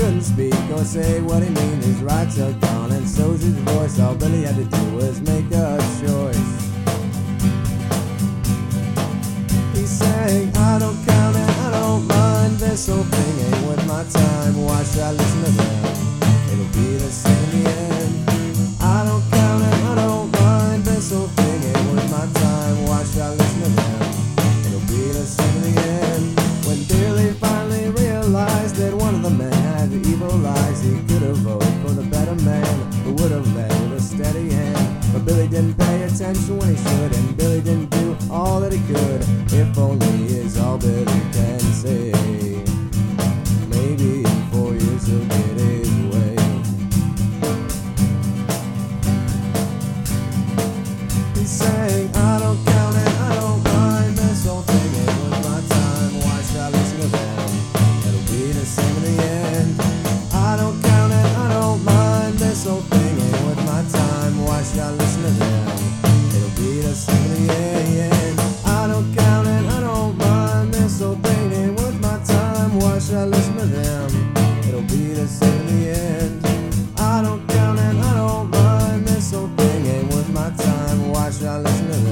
couldn't speak or say what he mean. His rights are gone and so's his voice. All Billy had to do was make a choice. He sang, I don't count and I don't mind. This whole thing ain't worth my time. Why should I listen to them? It'll be the same in the end. I don't count and I don't mind. This whole thing ain't worth my time. Why should I listen to them? It'll be the same in the end. When Billy finally realized that one of the men had the evil eyes, he could have voted for the better man who would have led with a steady hand. But Billy didn't pay attention when he should, and Billy didn't do all that he could. If only is all Billy can say. Maybe in 4 years he'll get his way. He sang, I don't count and I don't mind. This whole thing ain't worth my time. Why should I listen to them? It'll be the same in the end. I don't count and I don't mind. This whole thing ain't worth my time. Why should I listen to them? It'll be the same in the end. I don't count and I don't mind. This whole thing ain't worth my time. Why should I listen to them? It'll be the same in the end. I don't count and I don't mind. This whole thing ain't worth my time. Why should I listen to them?